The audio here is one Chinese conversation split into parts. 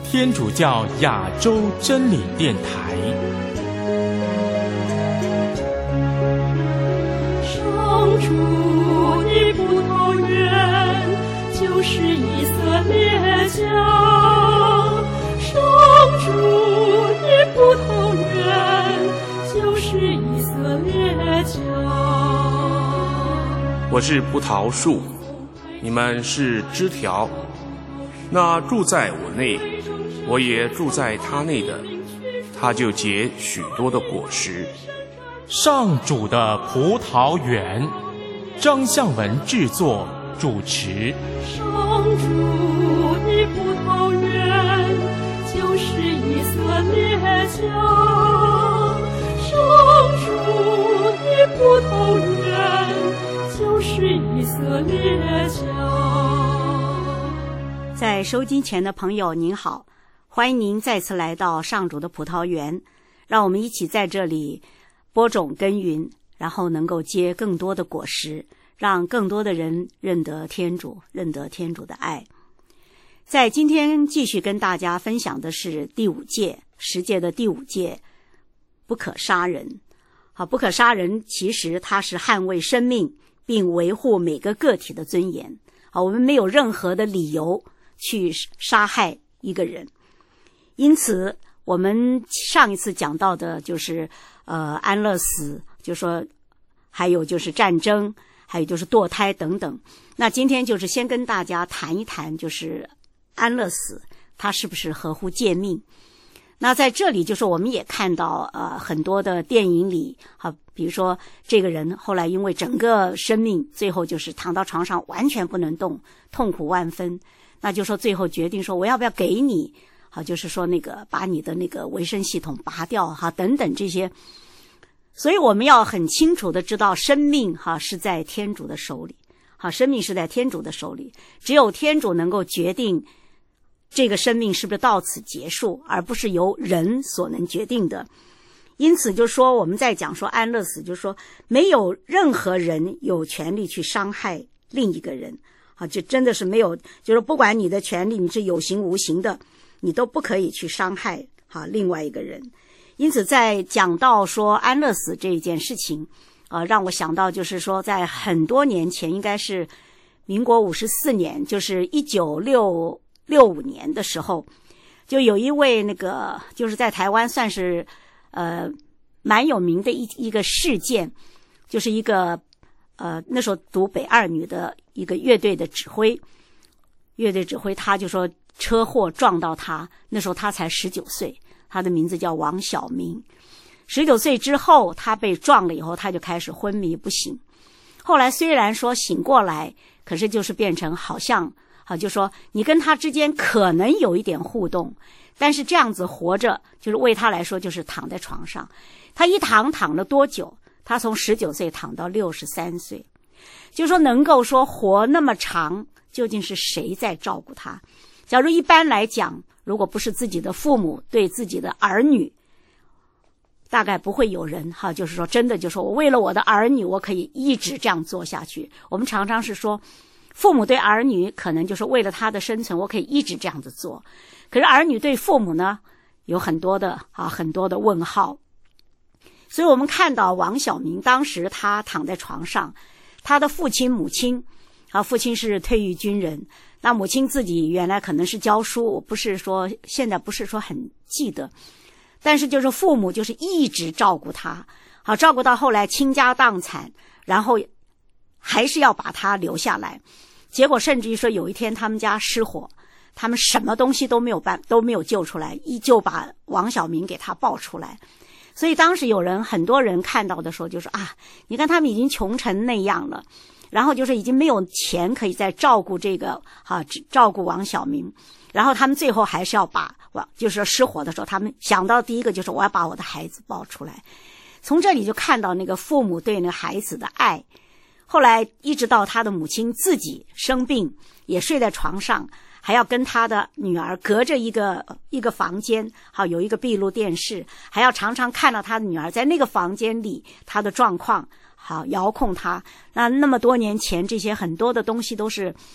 天主教亚洲真理电台。 上主的葡萄园就是以色列家，上主的葡萄园就是以色列家。 我是葡萄树，你们是枝条。那住在我内，我也住在他内的，他就结许多的果实。 上主的葡萄园，张向文制作主持。 上主的葡萄园就是以色列家，上主的葡萄园就是以色列家。 在收金前的朋友您好，欢迎您再次来到上主的葡萄园，让我们一起在这里播种耕耘，然后能够结更多的果实，让更多的人认得天主，认得天主的爱。在今天继续跟大家分享的是第5诫，10诫的第5诫，不可杀人。不可杀人其实它是捍卫生命并维护每个个体的尊严。我们没有任何的理由去杀害一个人。因此我们上一次讲到的就是安乐死，就说还有就是战争，还有就是堕胎等等。那今天就是先跟大家谈一谈，就是安乐死它是不是合乎诫命。那在这里就是我们也看到很多的电影里比如说这个人后来因为整个生命最后就是躺到床上完全不能动，痛苦万分，那就说最后决定说我要不要给你就是说那个把你的那个维生系统拔掉等等这些。所以我们要很清楚的知道生命是在天主的手里，生命是在天主的手里，只有天主能够决定这个生命是不是到此结束，而不是由人所能决定的。因此就说我们在讲说安乐死，就是说没有任何人有权利去伤害另一个人就真的是没有，就是不管你的权利你是有形无形的，你都不可以去伤害另外一个人。因此在讲到说安乐死这一件事情让我想到就是说在很多年前，应该是民国54年，就是1965年的时候，就有一位那个就是在台湾算是蛮有名的一个事件，就是一个那时候读北二女的一个乐队指挥他就说车祸撞到他，那时候他才19岁，他的名字叫王晓明。19岁之后他被撞了以后，他就开始昏迷不醒，后来虽然说醒过来，可是就是变成好像就说你跟他之间可能有一点互动，但是这样子活着就是为他来说就是躺在床上。他一躺了多久？他从19岁躺到63岁，就是说能够说活那么长，究竟是谁在照顾他？假如一般来讲，如果不是自己的父母对自己的儿女，大概不会有人就是说真的就说我为了我的儿女我可以一直这样做下去。我们常常是说父母对儿女可能就是为了他的生存我可以一直这样子做，可是儿女对父母呢有很多的问号。所以我们看到王晓明当时他躺在床上，他的父亲母亲父亲是退役军人，那母亲自己原来可能是教书，我不是说现在不是说很记得，但是就是父母就是一直照顾他照顾到后来倾家荡产，然后还是要把他留下来。结果甚至于说有一天他们家失火，他们什么东西都没有救出来，依旧把王晓明给他抱出来。所以当时很多人看到的时候就说你看他们已经穷成那样了，然后就是已经没有钱可以再照顾照顾王晓明，然后他们最后还是要把就是失火的时候他们想到第一个就是我要把我的孩子抱出来。从这里就看到那个父母对那个孩子的爱。后来一直到他的母亲自己生病也睡在床上，还要跟他的女儿隔着一个房间有一个闭路电视，还要常常看到他的女儿在那个房间里他的状况遥控他。那么多年前这些很多的东西都是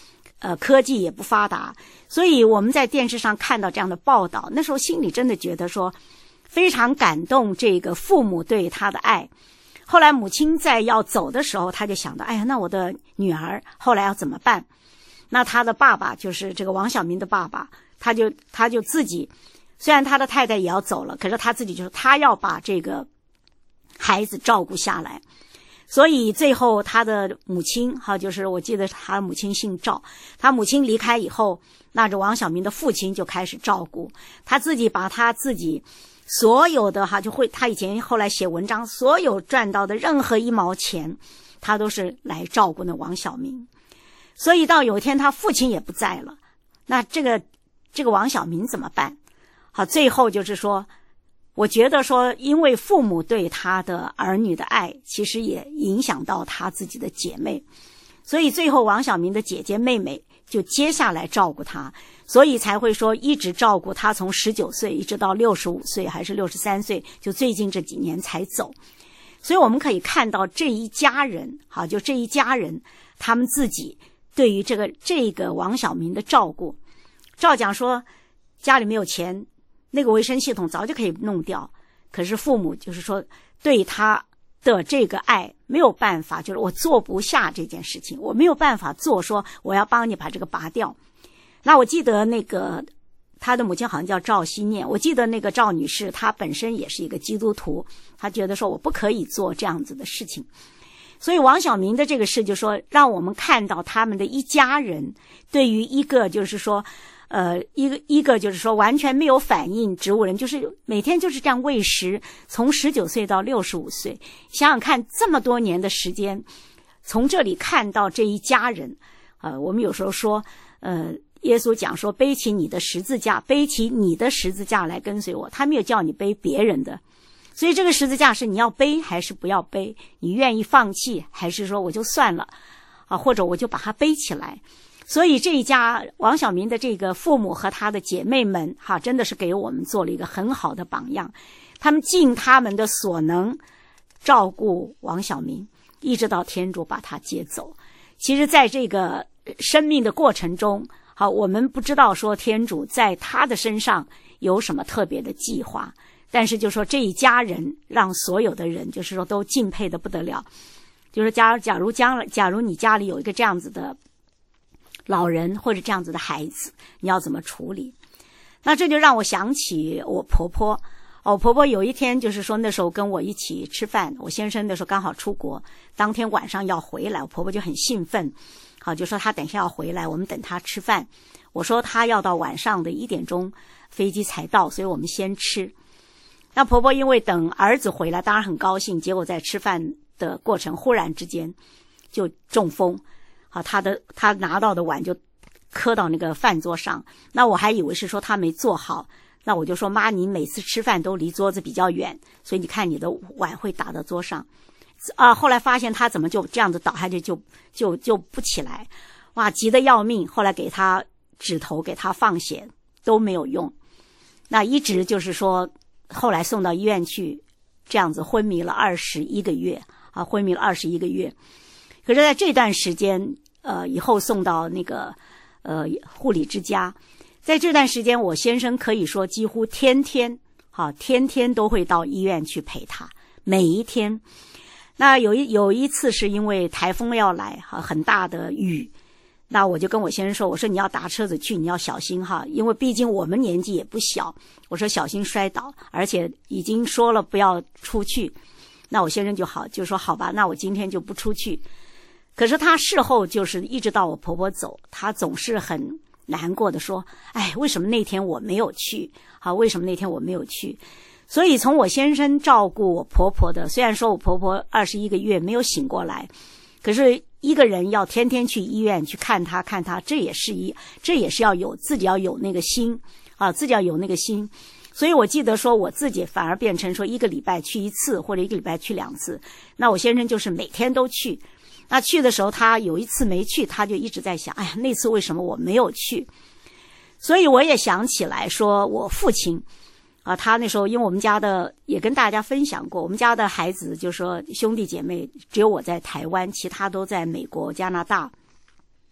科技也不发达，所以我们在电视上看到这样的报道，那时候心里真的觉得说非常感动这个父母对他的爱。后来母亲在要走的时候，他就想到，哎呀，那我的女儿后来要怎么办？那他的爸爸就是这个王晓明的爸爸，他就自己，虽然他的太太也要走了，可是他自己就是他要把这个孩子照顾下来。所以最后他的母亲就是我记得他母亲姓赵，他母亲离开以后，那这王晓明的父亲就开始照顾他自己，把他自己所有的他以前后来写文章，所有赚到的任何1毛钱，他都是来照顾那王晓明。所以到有一天他父亲也不在了，那这个王晓明怎么办？好，最后就是说，我觉得说，因为父母对他的儿女的爱，其实也影响到他自己的姐妹，所以最后王晓明的姐姐妹妹就接下来照顾他，所以才会说一直照顾他，从19岁一直到65岁还是63岁，就最近这几年才走。所以我们可以看到这一家人，就这一家人他们自己对于这个王晓明的照顾。照讲说家里没有钱，那个维生系统早就可以弄掉，可是父母就是说对他的这个爱没有办法，就是我做不下这件事情，我没有办法做，说我要帮你把这个拔掉。那我记得那个他的母亲好像叫赵希念，我记得那个赵女士她本身也是一个基督徒，她觉得说我不可以做这样子的事情。所以王晓明的这个事就说让我们看到他们的一家人对于一个就是说一个就是说完全没有反应植物人，就是每天就是这样喂食，从19岁到65岁，想想看这么多年的时间，从这里看到这一家人。我们有时候说耶稣讲说背起你的十字架，背起你的十字架来跟随我，他没有叫你背别人的。所以这个十字架是你要背还是不要背，你愿意放弃还是说我就算了或者我就把它背起来。所以这一家王晓明的这个父母和他的姐妹们真的是给我们做了一个很好的榜样，他们尽他们的所能照顾王晓明，一直到天主把他接走。其实在这个生命的过程中我们不知道说天主在他的身上有什么特别的计划，但是就说这一家人让所有的人就是说都敬佩的不得了。就是假如你家里有一个这样子的老人或者这样子的孩子，你要怎么处理？那这就让我想起我婆婆。我婆婆有一天就是说那时候跟我一起吃饭，我先生那时候刚好出国，当天晚上要回来，我婆婆就很兴奋，就说她等一下要回来，我们等她吃饭。我说她要到晚上的1点钟飞机才到，所以我们先吃。那婆婆因为等儿子回来当然很高兴，结果在吃饭的过程忽然之间就中风，他拿到的碗就磕到那个饭桌上，那我还以为是说他没做好，那我就说妈，你每次吃饭都离桌子比较远，所以你看你的碗会打到桌上后来发现他怎么就这样子倒下去就不起来，哇，急得要命，后来给他指头给他放血都没有用，那一直就是说后来送到医院去，这样子昏迷了21个月昏迷了21个月。可是在这段时间以后送到那个护理之家，在这段时间我先生可以说几乎天天都会到医院去陪他，每一天。那有一次是因为台风要来很大的雨，那我就跟我先生说，我说你要打车子去，你要小心因为毕竟我们年纪也不小，我说小心摔倒，而且已经说了不要出去。那我先生就说好吧，那我今天就不出去。可是他事后就是一直到我婆婆走，他总是很难过的说，哎，为什么那天我没有去为什么那天我没有去。所以从我先生照顾我婆婆的，虽然说我婆婆21个月没有醒过来，可是一个人要天天去医院去看她，这也是要有自己要有那个心自己要有那个心。所以我记得说我自己反而变成说1个礼拜去1次，或者1个礼拜去2次，那我先生就是每天都去。那去的时候他有一次没去，他就一直在想，哎呀，那次为什么我没有去。所以我也想起来说我父亲他那时候因为我们家的也跟大家分享过，我们家的孩子就说兄弟姐妹只有我在台湾，其他都在美国加拿大。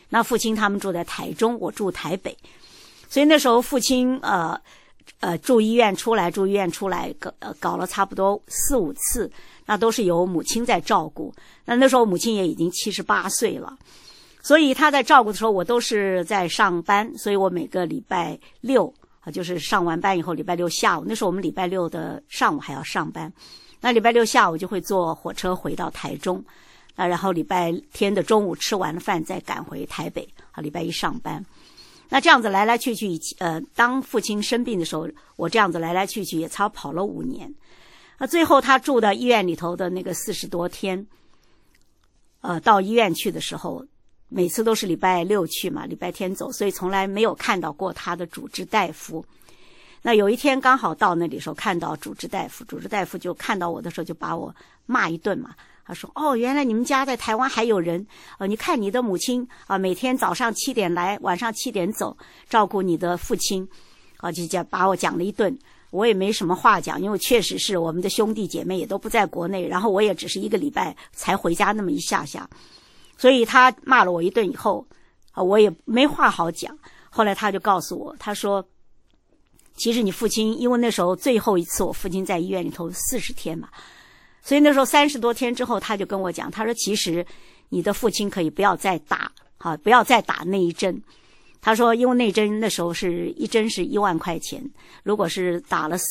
那父亲他们住在台中，我住台北，所以那时候父亲住医院出来搞了差不多4、5次，那都是由母亲在照顾。那时候母亲也已经78岁了，所以他在照顾的时候，我都是在上班，所以我每个礼拜六就是上完班以后，礼拜六下午，那时候我们礼拜六的上午还要上班，那礼拜六下午就会坐火车回到台中，然后礼拜天的中午吃完了饭再赶回台北，礼拜一上班。那这样子来来去去，当父亲生病的时候，我这样子来来去去也超跑了5年。最后他住到医院里头的那个40多天，到医院去的时候，每次都是礼拜六去嘛，礼拜天走，所以从来没有看到过他的主治大夫。那有一天刚好到那里的时候看到主治大夫就看到我的时候就把我骂一顿嘛。他说：“哦，原来你们家在台湾还有人，你看你的母亲每天早上7点来，晚上7点走，照顾你的父亲，就把我讲了一顿。我也没什么话讲，因为确实是我们的兄弟姐妹也都不在国内，然后我也只是1个礼拜才回家那么一下下，所以他骂了我一顿以后，我也没话好讲。后来他就告诉我，他说，其实你父亲，因为那时候最后一次我父亲在医院里头40天嘛。”所以那时候30多天之后，他就跟我讲，他说其实你的父亲可以不要再打那一针。他说因为那针那时候是一针是1万块钱，如果是打了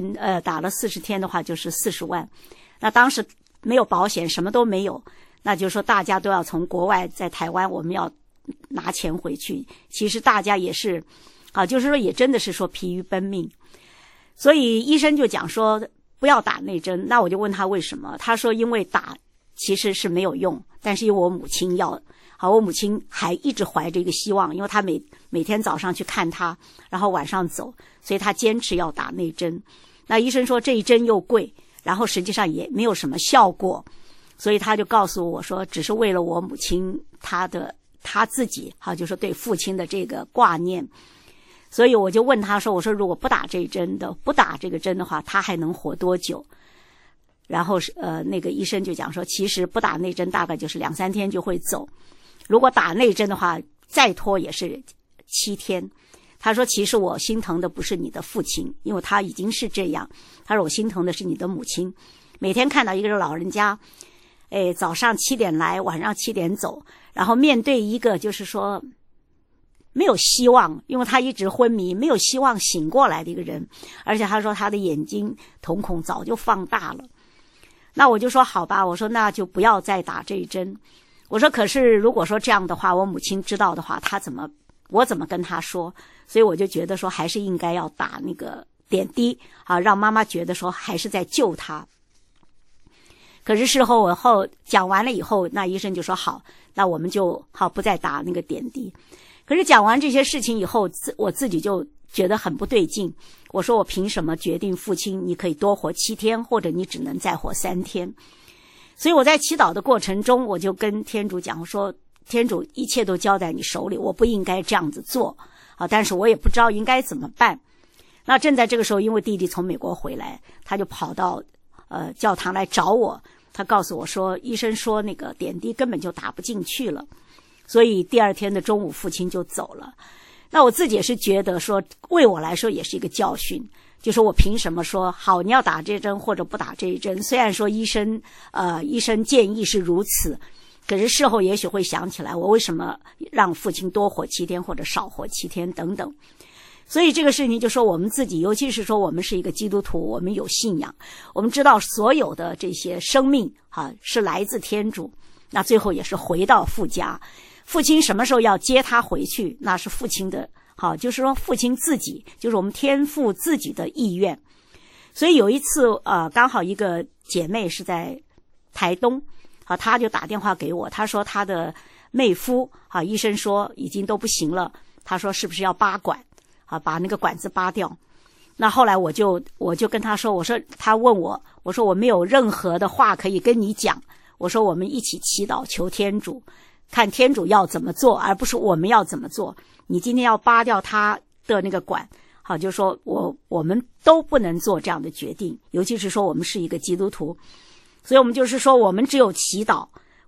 40天的话就是40万。那当时没有保险，什么都没有，那就是说大家都要从国外在台湾我们要拿钱回去。其实大家也是就是说也真的是说疲于奔命。所以医生就讲说不要打那针。那我就问他为什么，他说因为打其实是没有用，但是因为我母亲要我母亲还一直怀着一个希望，因为他每天早上去看他，然后晚上走，所以他坚持要打那针。那医生说这一针又贵，然后实际上也没有什么效果，所以他就告诉我说只是为了我母亲他自己就是说对父亲的这个挂念。所以我就问他说，我说如果不打这个针的话，他还能活多久？然后那个医生就讲说，其实不打那针大概就是2、3天就会走，如果打那针的话再拖也是7天。他说其实我心疼的不是你的父亲，因为他已经是这样，他说我心疼的是你的母亲，每天看到一个老人家早上7点来，晚上7点走，然后面对一个就是说没有希望，因为他一直昏迷，没有希望醒过来的一个人，而且他说他的眼睛瞳孔早就放大了。那我就说好吧，我说那就不要再打这一针。我说可是如果说这样的话，我母亲知道的话，我怎么跟她说？所以我就觉得说还是应该要打那个点滴让妈妈觉得说还是在救她。可是事后讲完了以后，那医生就说好，那我们就不再打那个点滴。可是讲完这些事情以后，我自己就觉得很不对劲。我说我凭什么决定父亲你可以多活7天，或者你只能再活3天？所以我在祈祷的过程中，我就跟天主讲，我说天主一切都交在你手里，我不应该这样子做但是我也不知道应该怎么办。那正在这个时候，因为弟弟从美国回来，他就跑到教堂来找我，他告诉我说医生说那个点滴根本就打不进去了。所以第2天的中午父亲就走了。那我自己也是觉得说为我来说也是一个教训，就说我凭什么说好你要打这针或者不打这一针？虽然说医生建议是如此，可是事后也许会想起来我为什么让父亲多活7天或者少活7天等等。所以这个事情就说我们自己，尤其是说我们是一个基督徒，我们有信仰，我们知道所有的这些生命是来自天主，那最后也是回到父家。父亲什么时候要接他回去，那是父亲的就是说父亲自己，就是我们天父自己的意愿。所以有一次刚好一个姐妹是在台东她就打电话给我，她说她的妹夫医生说已经都不行了，她说是不是要拔管把那个管子拔掉。那后来我就跟她说，我说她问我说我没有任何的话可以跟你讲，我说我们一起祈祷求天主，看天主要怎么做，而不是我们要怎么做。你今天要拔掉他的那个管就是说我们都不能做这样的决定，尤其是说我们是一个基督徒。所以我们就是说我们只有祈祷，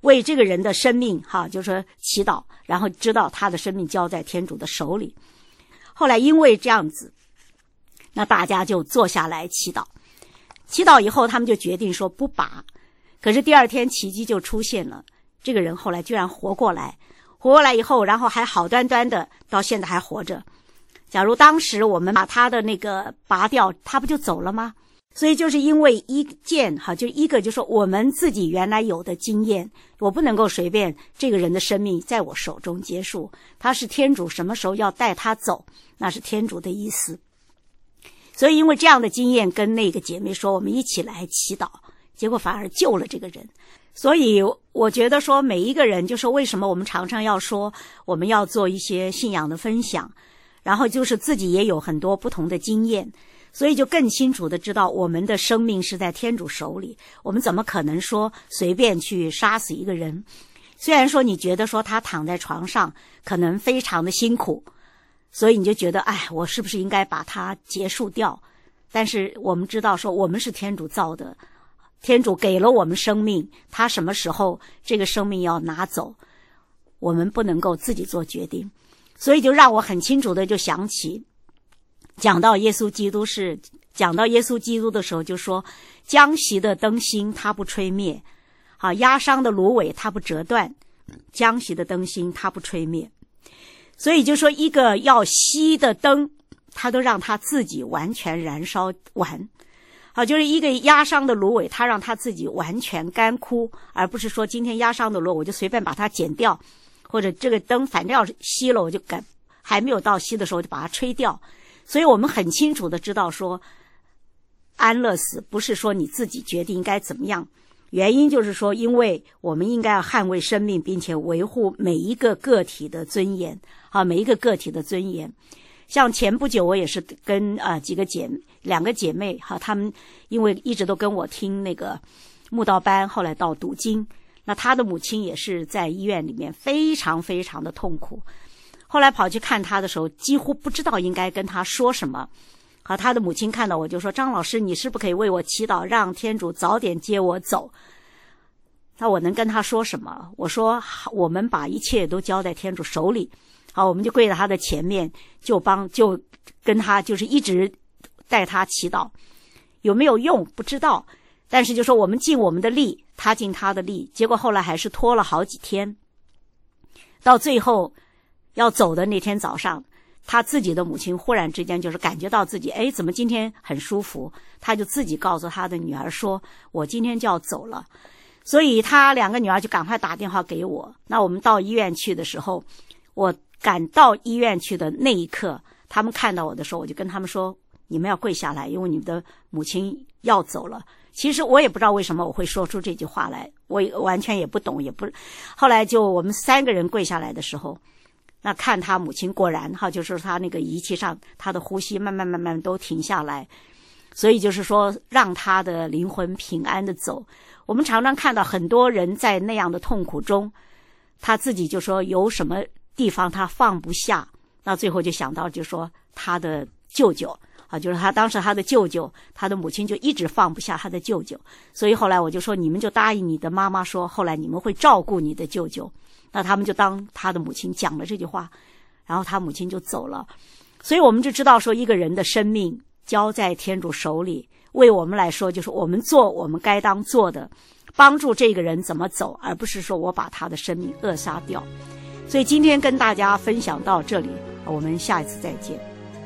为这个人的生命就是说祈祷，然后知道他的生命交在天主的手里。后来因为这样子，那大家就坐下来祈祷。祈祷以后，他们就决定说不拔。可是第二天奇迹就出现了，这个人后来居然活过来以后，然后还好端端的到现在还活着。假如当时我们把他的那个拔掉，他不就走了吗？所以就是因为一件就一个就是说我们自己原来有的经验，我不能够随便这个人的生命在我手中结束，他是天主什么时候要带他走，那是天主的意思。所以因为这样的经验，跟那个姐妹说我们一起来祈祷，结果反而救了这个人。所以我觉得说每一个人，就说为什么我们常常要说我们要做一些信仰的分享，然后就是自己也有很多不同的经验，所以就更清楚的知道我们的生命是在天主手里，我们怎么可能说随便去杀死一个人。虽然说你觉得说他躺在床上可能非常的辛苦，所以你就觉得我是不是应该把它结束掉，但是我们知道说我们是天主造的，天主给了我们生命，他什么时候这个生命要拿走，我们不能够自己做决定。所以就让我很清楚的就想起讲到耶稣基督的时候，就说将熄的灯芯它不吹灭，压伤的芦苇它不折断，将熄的灯芯它不吹灭。所以就说一个要熄的灯，它都让它自己完全燃烧完。就是一个压伤的芦苇，它让它自己完全干枯，而不是说今天压伤的芦苇我就随便把它剪掉，或者这个灯反正要是熄了我就还没有到熄的时候就把它吹掉。所以我们很清楚的知道说安乐死不是说你自己决定应该怎么样，原因就是说因为我们应该要捍卫生命，并且维护每一个个体的尊严每一个个体的尊严。像前不久我也是跟两个姐妹她们因为一直都跟我听那个慕道班，后来到读经，那她的母亲也是在医院里面非常非常的痛苦，后来跑去看她的时候几乎不知道应该跟她说什么。她的母亲看到我就说，张老师你是不是可以为我祈祷，让天主早点接我走。那我能跟她说什么？我说我们把一切都交在天主手里。我们就跪在他的前面，就跟他就是一直带他祈祷。有没有用不知道，但是就说我们尽我们的力，他尽他的力。结果后来还是拖了好几天，到最后要走的那天早上，他自己的母亲忽然之间就是感觉到自己怎么今天很舒服，他就自己告诉他的女儿说我今天就要走了。所以他两个女儿就赶快打电话给我。那我们到医院去的时候，我赶到医院去的那一刻，他们看到我的时候，我就跟他们说你们要跪下来，因为你们的母亲要走了。其实我也不知道为什么我会说出这句话来，我完全也不懂，后来就我们3个人跪下来的时候，那看他母亲果然就是他那个仪器上他的呼吸慢慢都停下来，所以就是说让他的灵魂平安的走。我们常常看到很多人在那样的痛苦中，他自己就说有什么地方他放不下，那最后就想到就说他的舅舅就是他当时他的舅舅，他的母亲就一直放不下他的舅舅，所以后来我就说你们就答应你的妈妈说后来你们会照顾你的舅舅。那他们就当他的母亲讲了这句话，然后他母亲就走了。所以我们就知道说一个人的生命交在天主手里，为我们来说就是我们做我们该当做的，帮助这个人怎么走，而不是说我把他的生命扼杀掉。所以今天跟大家分享到这里，我们下一次再见。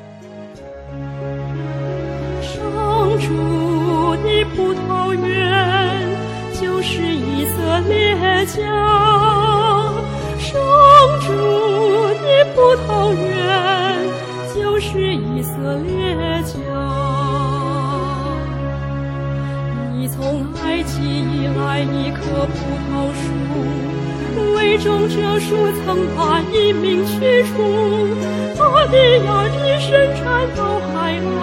上主的葡萄园就是以色列家，上主的葡萄园就是以色列家。你从埃及以来一棵葡萄树，为种这树曾把一民驱逐，巴利亚的伸展到海岸。